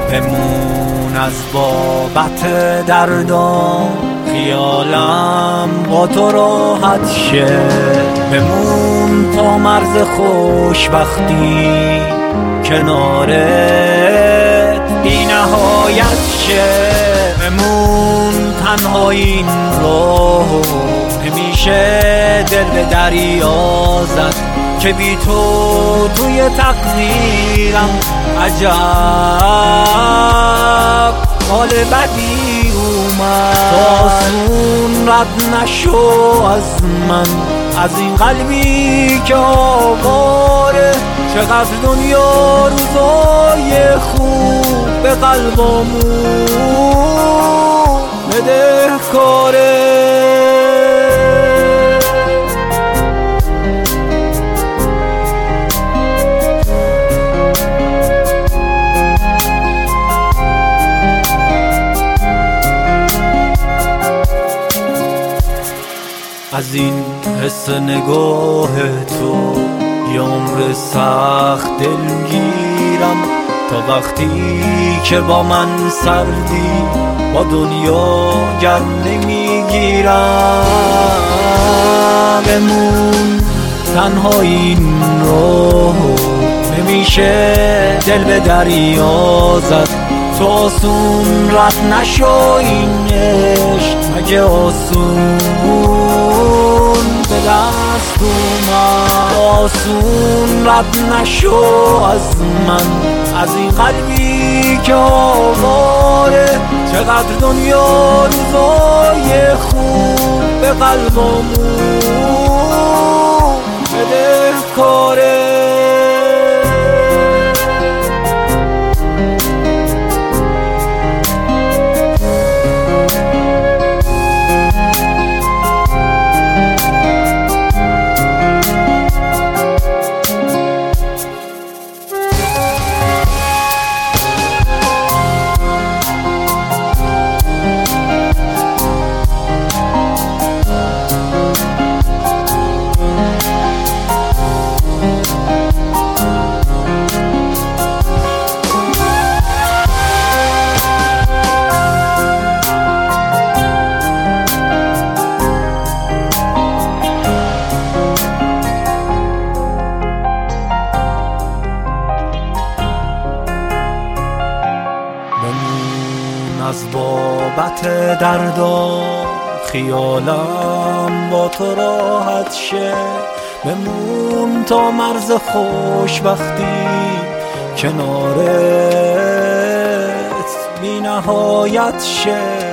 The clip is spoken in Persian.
بمون از بابت دردام، خیالم با تو راحت شه. بمون تا مرز خوشبختی کنارت بی نهایت شه. بمون تنها این رو، نمیشه دل به دریا زد که بی تو توی تقدیرم عجب حال بدی اومد. آسون رد نشو از من، از این قلبی که آواره. چقدر دنیا روزای خوب به قلبمون بدهکاره. از این حس نگاه تو یه عمر سخت دلگیرم، تا وقتی که با من سردی با دنیا گرم نمیگیرم. بمون تنها این رو، نمیشه دل به دریا زد. تو آسون رد نشو این عشق، مگه آسون به دست اومد. آسون رد نشو از من، از این قلبی که آواره. چقدر دنیا روزای خوب به قلبمون بدهکاره. از بابت دردام، خیالم با تو راحت شه. بمون تا مرز خوشبختی کنارت بی نهایت شه.